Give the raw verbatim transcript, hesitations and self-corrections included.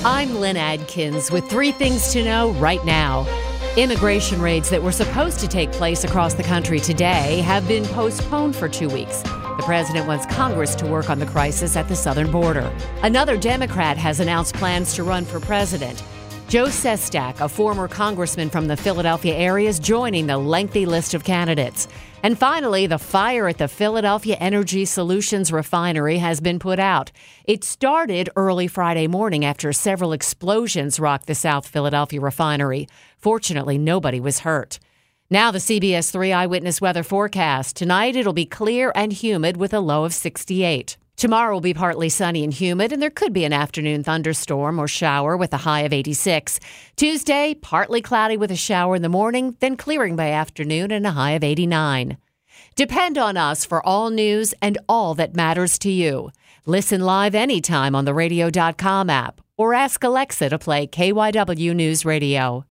I'm Lynn Adkins with three things to know right now. Immigration raids that were supposed to take place across the country today have been postponed for two weeks. The president wants Congress to work on the crisis at the southern border. Another Democrat has announced plans to run for president. Joe Sestak, a former congressman from the Philadelphia area, is joining the lengthy list of candidates. And finally, the fire at the Philadelphia Energy Solutions refinery has been put out. It started early Friday morning after several explosions rocked the South Philadelphia refinery. Fortunately, nobody was hurt. Now the C B S three Eyewitness Weather forecast. Tonight it'll be clear and humid with a low of sixty-eight. Tomorrow will be partly sunny and humid, and there could be an afternoon thunderstorm or shower with a high of eighty-six. Tuesday, partly cloudy with a shower in the morning, then clearing by afternoon and a high of eighty-nine. Depend on us for all news and all that matters to you. Listen live anytime on the radio dot com app or ask Alexa to play K Y W News Radio.